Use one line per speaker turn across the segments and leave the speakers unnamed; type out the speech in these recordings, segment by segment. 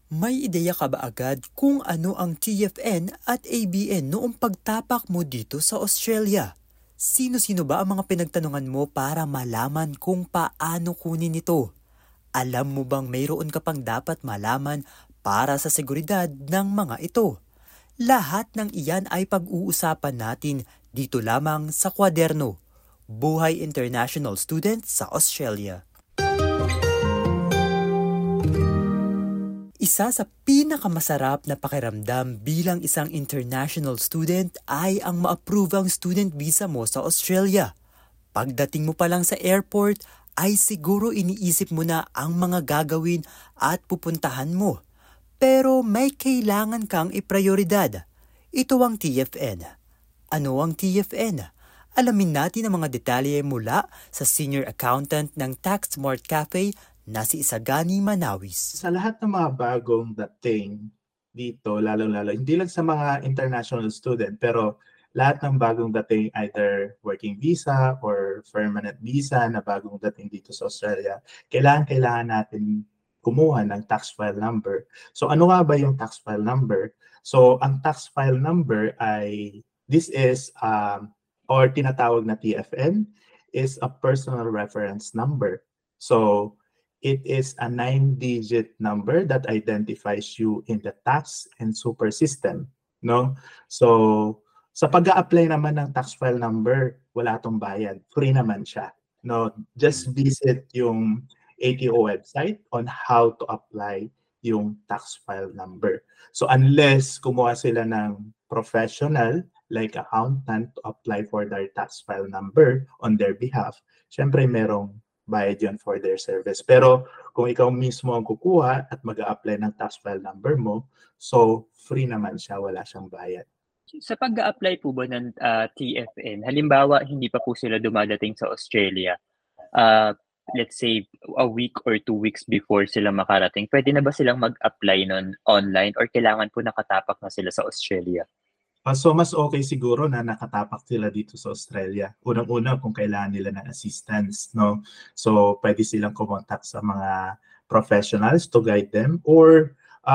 May ideya ka ba agad kung ano ang TFN at ABN noong pagtapak mo dito sa Australia? Sino-sino ba ang mga pinagtanungan mo para malaman kung paano kunin ito? Alam mo bang mayroon ka pang dapat malaman para sa seguridad ng mga ito? Lahat ng iyan ay pag-uusapan natin dito lamang sa Kwaderno, Buhay International Student sa Australia. Isa sa pinakamasarap na pakiramdam bilang isang international student ay ang ma-approve ang student visa mo sa Australia. Pagdating mo pa lang sa airport ay siguro iniisip mo na ang mga gagawin at pupuntahan mo. Pero may kailangan kang iprioridad. Ito ang TFN. Ano ang TFN? Alamin natin ang mga detalye mula sa Senior Accountant ng Tax Smart Cafe na si Isagani Manawis.
Sa lahat ng mga bagong dating dito, lalo-lalo, hindi lang sa mga international student, pero lahat ng bagong dating either working visa or permanent visa na bagong dating dito sa Australia, kailangan natin kumuha ng tax file number. So ano nga ba yung tax file number? So ang tax file number ay, this is, or tinatawag na TFN, is a personal reference number. So it is a 9-digit number that identifies you in the tax and super system, no? So sa pag-a-apply naman ng tax file number, wala tong bayad, free naman siya, no? Just visit yung ATO website on how to apply yung tax file number. So unless kumuha sila ng professional like accountant to apply for their tax file number on their behalf, syempre merong bayad yun for their service. Pero kung ikaw mismo ang kukuha at mag-a-apply ng tax file number mo, so free naman siya, wala siyang bayad.
Sa pag-a-apply po ba ng TFN, halimbawa hindi pa po sila dumadating sa Australia, let's say a week or 2 weeks before sila makarating, pwede na ba silang mag-apply nun online or kailangan po nakatapak na sila sa Australia?
So mas okay siguro na nakatapak sila dito sa Australia. Unang-una kung kailangan nila ng assistance, no? So pwede silang kumontak sa mga professionals to guide them, or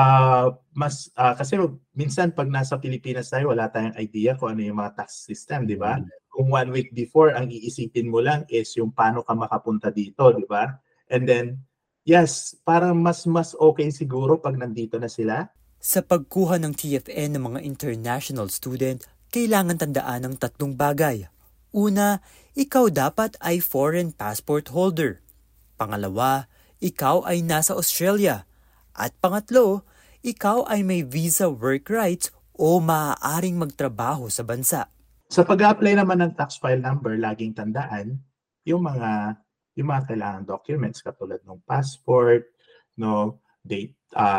kasi minsan pag nasa Pilipinas tayo, wala tayong idea kung ano yung mga tax system, di ba? Kung 1 week before, ang iisipin mo lang is yung paano ka makapunta dito, di ba? And then, yes, parang mas okay siguro pag nandito na sila.
Sa pagkuha ng TFN ng mga international student, kailangan tandaan ng 3 bagay. Una, ikaw dapat ay foreign passport holder. Pangalawa, ikaw ay nasa Australia. At pangatlo, ikaw ay may visa work rights o maaaring magtrabaho sa bansa.
Sa pag-apply naman ng tax file number, laging tandaan yung mga kailangan documents katulad ng passport, no, date,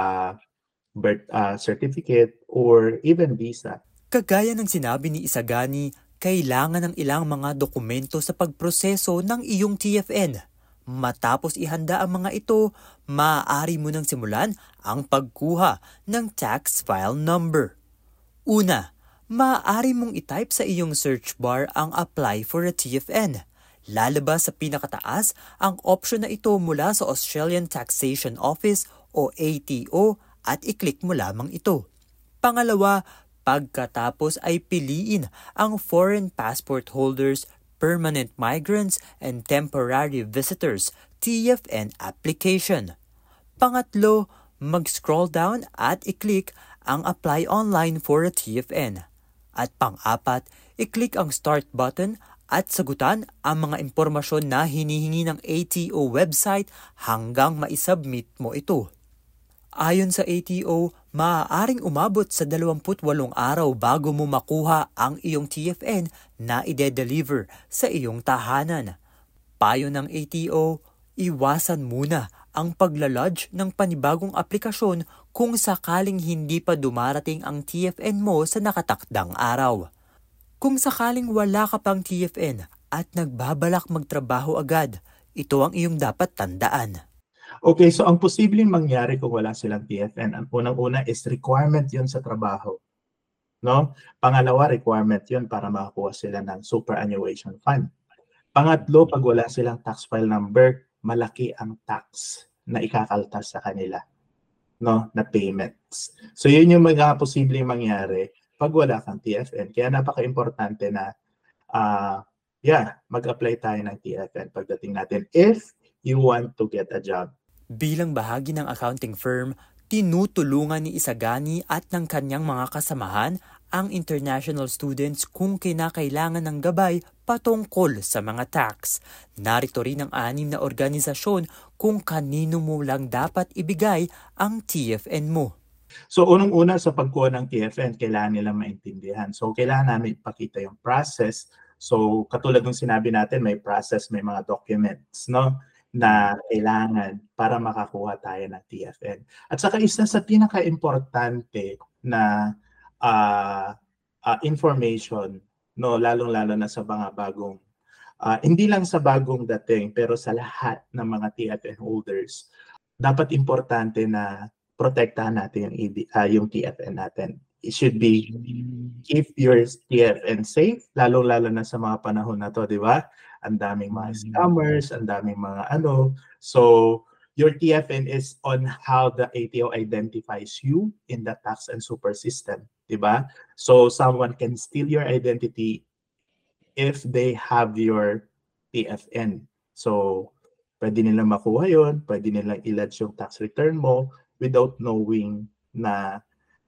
birth certificate, or even visa.
Kagaya ng sinabi ni Isagani, kailangan ng ilang mga dokumento sa pagproseso ng iyong TFN. Matapos ihanda ang mga ito, maaari mo nang simulan ang pagkuha ng tax file number. Una, maaari mong itype sa iyong search bar ang apply for a TFN. Lalabas sa pinakataas ang option na ito mula sa Australian Taxation Office o ATO at i-click mo lamang ito. Pangalawa, pagkatapos ay piliin ang foreign passport holders, permanent migrants, and temporary visitors TFN application. Pangatlo, mag-scroll down at i-click ang apply online for a TFN. At pang-apat, i-click ang start button at sagutan ang mga impormasyon na hinihingi ng ATO website hanggang maisubmit mo ito. Ayon sa ATO, maaaring umabot sa 28 araw bago mo makuha ang iyong TFN na ide-deliver sa iyong tahanan. Payo ng ATO, iwasan muna ang paglalodge ng panibagong aplikasyon kung sakaling hindi pa dumarating ang TFN mo sa nakatakdang araw. Kung sakaling wala ka pang TFN at nagbabalak magtrabaho agad, ito ang iyong dapat tandaan.
Okay, so ang posibleng mangyari kung wala silang TFN, ang unang-una is requirement yun sa trabaho, no? Pangalawa, requirement yun para makakuha sila ng superannuation fund. Pangatlo, pag wala silang tax file number, malaki ang tax na ikakaltas sa kanila. no, na payments. So yun yung mga posibleng mangyari pag wala kang TFN. Kaya napaka-importante na mag-apply tayo ng TFN pagdating natin if you want to get a job.
Bilang bahagi ng accounting firm, tinutulungan ni Isagani at ng kanyang mga kasamahan ang international students kung kinakailangan ng gabay patungkol sa mga tax. Narito rin ang 6 na organisasyon kung kanino mo lang dapat ibigay ang TFN mo.
So unang-una sa pagkuha ng TFN, kailangan nila maintindihan. So kailangan namin ipakita yung process. So katulad ng sinabi natin, may process, may mga documents, no, na kailangan para makakuha tayo ng TFN. At saka isa sa pinaka-importante na information, no, lalong-lalo na sa mga bagong hindi lang sa bagong dating pero sa lahat ng mga TFN holders, dapat importante na protektahan natin yung TFN natin. It should be keep your TFN safe, lalo-lalo na sa mga panahon na to, di ba? Ang daming mga scammers, ang daming mga ano. So, your TFN is on how the ATO identifies you in the tax and super system, di ba? So, someone can steal your identity if they have your TFN. So, pwede nilang makuha yon, pwede nilang i-lodge yung tax return mo without knowing na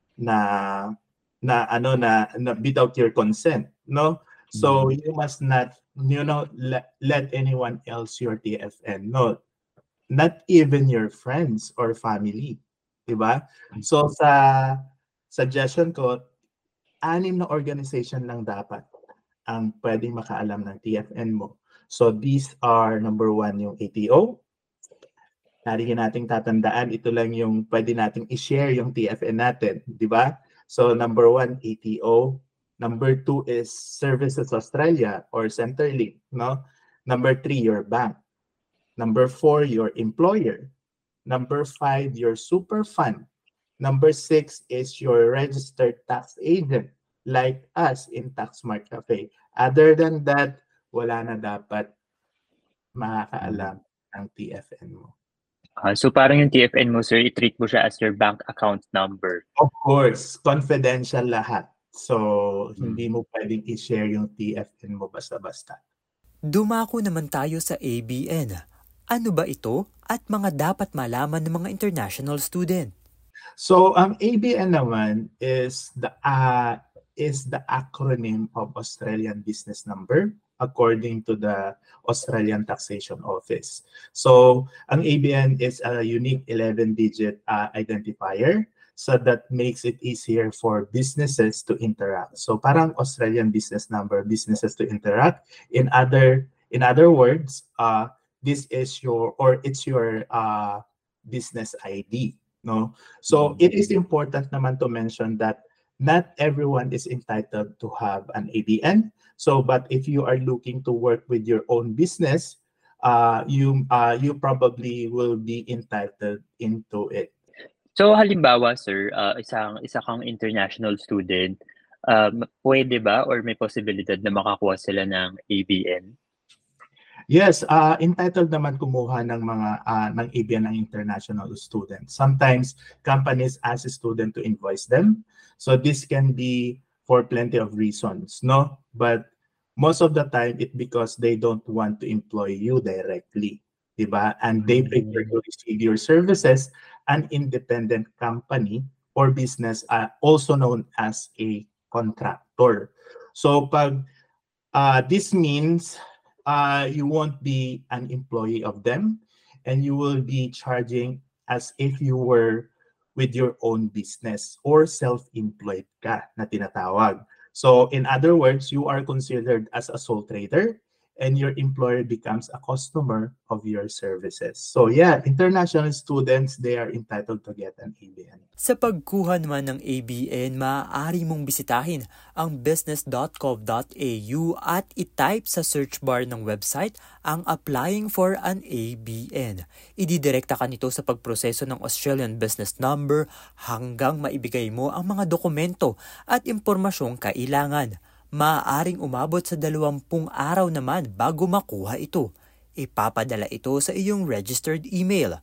without your consent, no? So you must not, let anyone else your TFN, no, not even your friends or family, di ba? So sa suggestion ko, 6 na organization lang dapat ang pwedeng makaalam ng TFN mo. So these are, number 1, yung ATO. Lagi nating tatandaan, ito lang yung pwede nating i-share yung TFN natin, di ba? So number 1, ATO. Number 2 is Services Australia or Centrelink, no? Number 3, your bank. Number 4, your employer. Number 5, your super fund. Number 6 is your registered tax agent, like us in TaxSmart Cafe. Other than that, wala na dapat makakaalam ng TFN mo.
So parang yung TFN mo, sir, i-treat mo siya as your bank account number.
Of course, confidential lahat. So, hindi mo pwedeng i-share yung TFN mo basta-basta.
Dumako naman tayo sa ABN. Ano ba ito at mga dapat malaman ng mga international student?
So, ang ABN naman is the acronym of Australian Business Number according to the Australian Taxation Office. So, ang ABN is a unique 11-digit identifier, so that makes it easier for businesses to interact. So, parang Australian business number, businesses to interact. In other words, this is it's your business ID, no? So, it is important naman to mention that not everyone is entitled to have an ABN. So, but if you are looking to work with your own business, you probably will be entitled into it.
So halimbawa, sir, isa kang international student, pwede ba or may posibilidad na makakuha sila ng ABN?
Yes, entitled naman kumuha ng mga ng ABN ng international students. Sometimes companies ask a student to invoice them. So this can be for plenty of reasons, no? But most of the time, it's because they don't want to employ you directly, diba? And they prefer to receive your services, an independent company or business, also known as a contractor. So pag this means you won't be an employee of them, and you will be charging as if you were with your own business or self-employed ka na tinatawag. So in other words, you are considered as a sole trader and your employer becomes a customer of your services. So yeah, international students, they are entitled to get an ABN.
Sa pagkuha naman ng ABN, maaari mong bisitahin ang business.gov.au at i-type sa search bar ng website ang applying for an ABN. Ididirekta ka nito sa pagproseso ng Australian Business Number hanggang maibigay mo ang mga dokumento at impormasyong kailangan. Maaaring umabot sa 20 araw naman bago makuha ito. Ipapadala ito sa iyong registered email.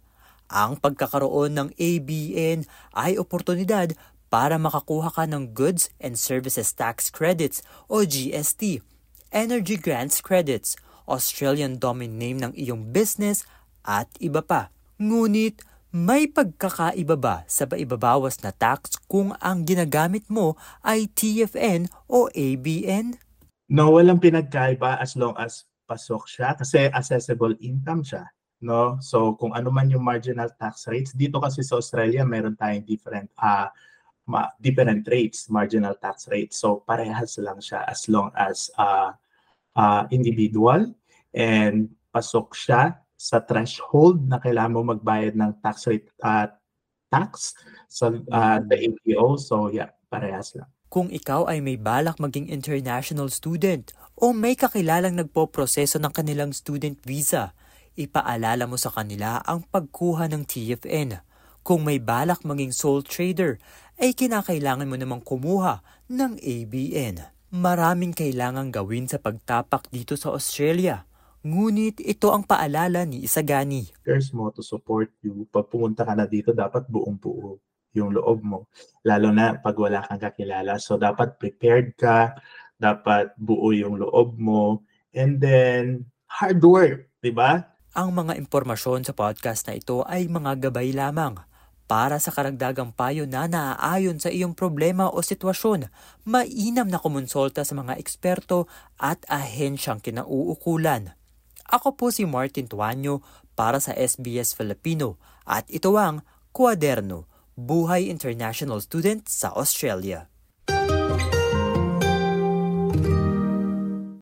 Ang pagkakaroon ng ABN ay oportunidad para makakuha ka ng Goods and Services Tax Credits o GST, Energy Grants Credits, Australian Domain Name ng iyong business at iba pa. Ngunit may pagkakaiba ba sa ibabawas na tax kung ang ginagamit mo ay TFN o ABN?
No, walang pinagkaiba as long as pasok siya kasi accessible income siya. No? So kung ano man yung marginal tax rates, dito kasi sa Australia meron tayong different rates, marginal tax rates. So parehas lang siya as long as individual and pasok siya sa threshold na kailangan mo magbayad ng tax rate tax sa the ATO. So yeah, parehas lang.
Kung ikaw ay may balak maging international student o may kakilalang nagpoproseso ng kanilang student visa, ipaalala mo sa kanila ang pagkuha ng TFN. Kung may balak maging sole trader, ay kinakailangan mo namang kumuha ng ABN. Maraming kailangang gawin sa pagtapak dito sa Australia. Ngunit ito ang paalala ni Isagani.
There's more to support you. Pag pumunta ka na dito, dapat buong-buo yung loob mo. Lalo na pag wala kang kakilala. So dapat prepared ka, dapat buo yung loob mo, and then hard work, di ba?
Ang mga impormasyon sa podcast na ito ay mga gabay lamang. Para sa karagdagang payo na naaayon sa iyong problema o sitwasyon, mainam na kumonsulta sa mga eksperto at ahensyang kinauukulan. Ako po si Martin Tuanyo para sa SBS Filipino at ito ang Kwaderno, Buhay International Student sa Australia.